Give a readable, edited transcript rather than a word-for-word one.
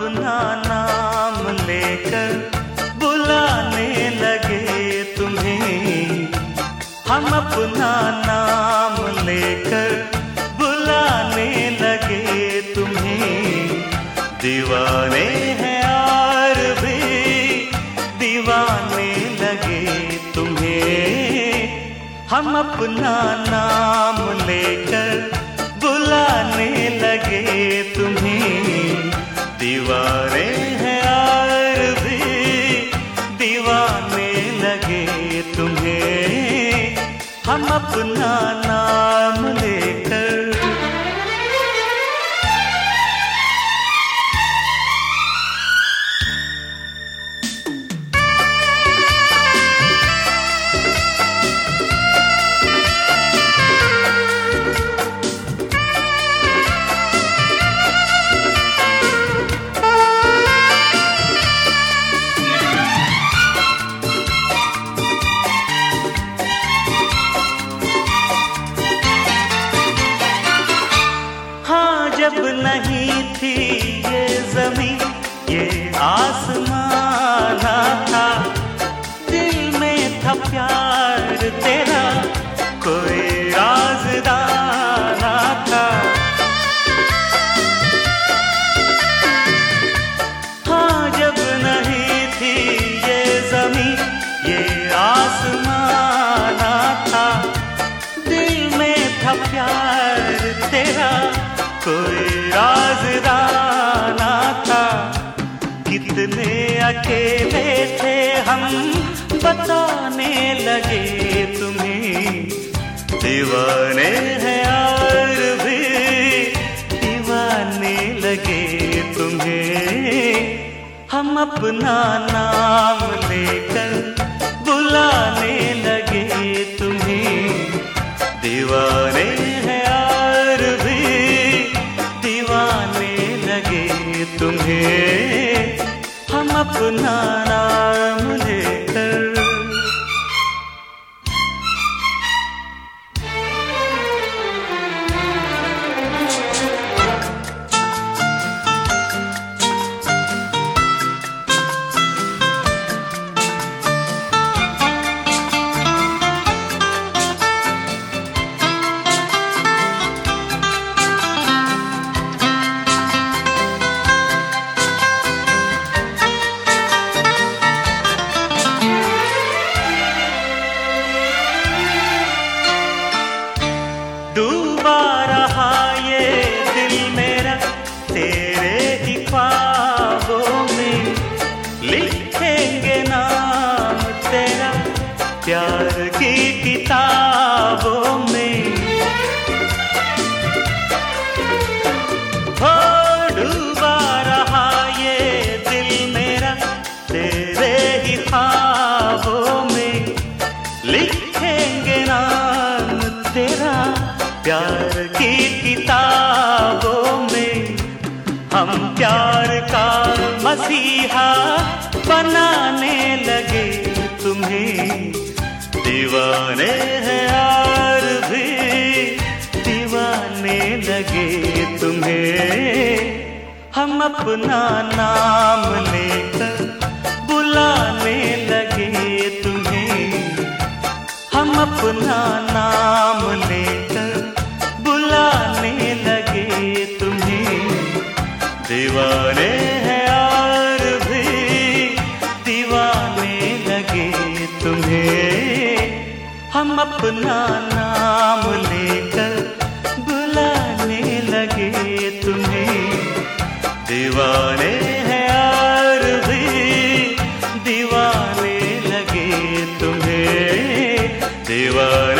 अपना नाम लेकर बुलाने लगे तुम्हें, हम अपना नाम लेकर बुलाने लगे तुम्हें। दीवाने हैं और भी दीवाने लगे तुम्हें, हम अपना नाम लेकर बुलाने लगे तुम्हें। दीवाने हैं और भी दीवाने लगे तुम्हें, हम अपना नाम लेकर। जब नहीं थी ये ज़मीं ये आसमान था, दिल में था प्यार तेरा कोई राज़दार था। हाँ जब नहीं थी ये ज़मीं ये आसमान था, दिल में था प्यार तेरा कोई राज़दार था। कितने अकेले थे हम बताने लगे तुम्हें, दीवाने हैं और भी दीवाने लगे तुम्हें। हम अपना नाम लेकर बुलाने लगे तुम्हें, दीवाने हैं और भी दीवाने लगे तुम्हें, हम अपना नाम लेकर। डूबा रहा ये दिल मेरा तेरे ही ख्वाबों में, लिखेंगे नाम तेरा प्यार की किताबों में। हो डूबा रहा ये दिल मेरा तेरे ही ख्वाबों में, लिखेंगे नाम तेरा प्यार की किताबों में। हम प्यार का मसीहा बनाने लगे तुम्हें, दीवाने हैं और भी दीवाने लगे तुम्हें। हम अपना नाम लेकर बुलाने लगे तुम्हें, हम अपना नाम लेकर बुलाने लगे तुम्हें। दीवाने हैं और भी दीवाने लगे तुम्हें, हम अपना नाम लेकर बुलाने लगे तुम्हें। दीवाने हैं और भी दीवाने लगे तुम्हें, दीवाने